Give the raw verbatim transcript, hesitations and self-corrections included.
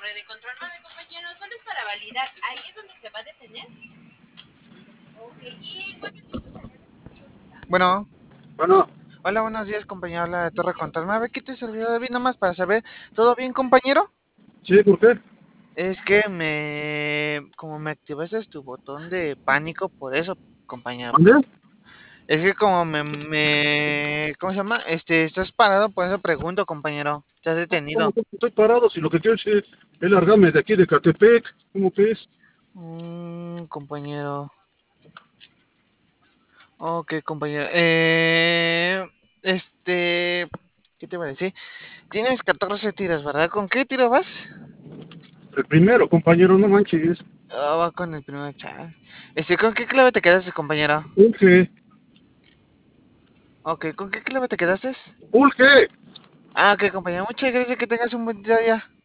torre de control nueve, compañero. Solo es para validar. Ahí es donde se va a detener. Ok, ¿y en cuánto tiempo estaría lista? Bueno, Bueno, hola, buenos días, compañero. Habla de Torre Control nueve. Aquí te servidor David, nomás para saber, ¿todo bien, compañero? sí, ¿por qué? Es que me... como me activaste tu botón de pánico, por eso, compañero. ¿Dónde? Es que como me... me... ¿cómo se llama? Este, estás parado, por eso pregunto, compañero. ¿Estás ¿Cómo detenido? que estoy parado? Si lo que quiero es, eh, es largarme de aquí de Catepec. ¿Cómo que es? Mmm, compañero. Ok, compañero. Eh... Este... ¿Qué te iba a decir? Tienes catorce tiros, ¿verdad? ¿Con qué tiro vas? El primero, compañero, no manches. Ah, va con el primer chat. Este, ¿con qué clave te quedaste, compañero? Urge, Ok, ¿con qué clave te quedaste? urge. Ah, ok, compañero. Muchas gracias, que tengas un buen día.